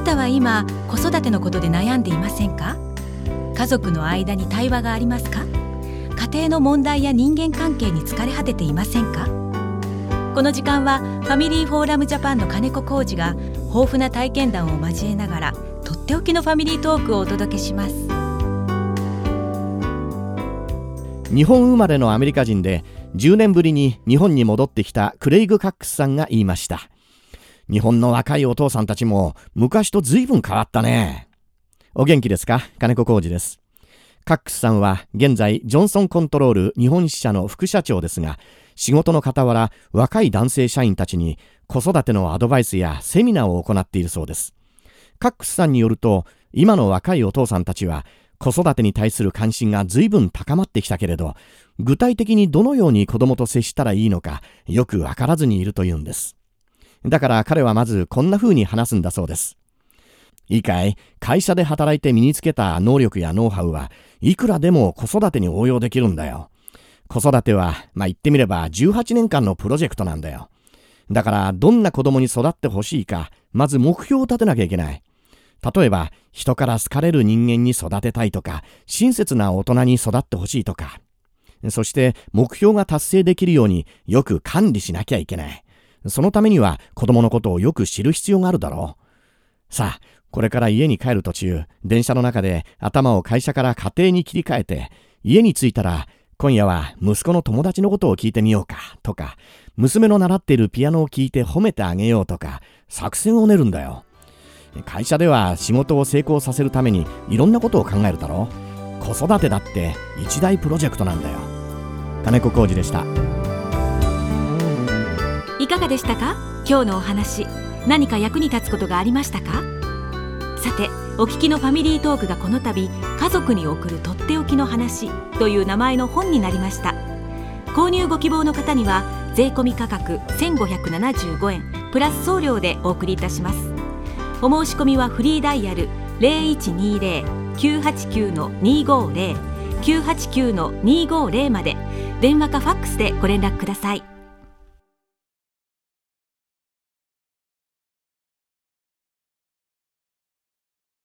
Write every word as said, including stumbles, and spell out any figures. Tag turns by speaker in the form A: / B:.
A: たは今子育てのことで悩んでいませんか？家族の間に対話がありますか？家庭の問題や人間関係に疲れ果てていませんか？この時間はファミリーフォーラムジャパンの金子浩二が豊富な体験談を交えながらとっておきのファミリートークをお届けします。
B: 日本生まれのアメリカ人でじゅうねんぶりに日本に戻ってきたクレイグ・カックスさんが言いました。日本の若いお父さんたちも昔と随分変わったね。お元気ですか？金子浩二です。カックスさんは現在ジョンソンコントロール日本支社の副社長ですが、仕事の傍ら若い男性社員たちに子育てのアドバイスやセミナーを行っているそうです。カックスさんによると、今の若いお父さんたちは子育てに対する関心が随分高まってきたけれど、具体的にどのように子供と接したらいいのかよくわからずにいるというんです。だから彼はまずこんな風に話すんだそうです。いいかい、会社で働いて身につけた能力やノウハウはいくらでも子育てに応用できるんだよ。子育ては、まあ、言ってみればじゅうはちねんかんのプロジェクトなんだよ。だからどんな子供に育ってほしいか、まず目標を立てなきゃいけない。例えば、人から好かれる人間に育てたいとか、親切な大人に育ってほしいとか。そして目標が達成できるようによく管理しなきゃいけない。そのためには子供のことをよく知る必要があるだろう。さあ、これから家に帰る途中、電車の中で頭を会社から家庭に切り替えて、家に着いたら、今夜は息子の友達のことを聞いてみようかとか、娘の習っているピアノを聞いて褒めてあげようとか、作戦を練るんだよ。会社では仕事を成功させるためにいろんなことを考えるだろう。子育てだって一大プロジェクトなんだよ。金子浩二でした。
A: いかがでしたか？今日のお話、何か役に立つことがありましたか？さて、お聞きのファミリートークがこの度、家族に送るとっておきの話という名前の本になりました。購入ご希望の方には税込み価格せんごひゃくななじゅうごえんプラス送料でお送りいたします。お申し込みはフリーダイヤル ゼロいちにゼロ きゅうはちきゅう にごゼロ きゅうはちきゅう にごゼロ まで、電話かファックスでご連絡ください。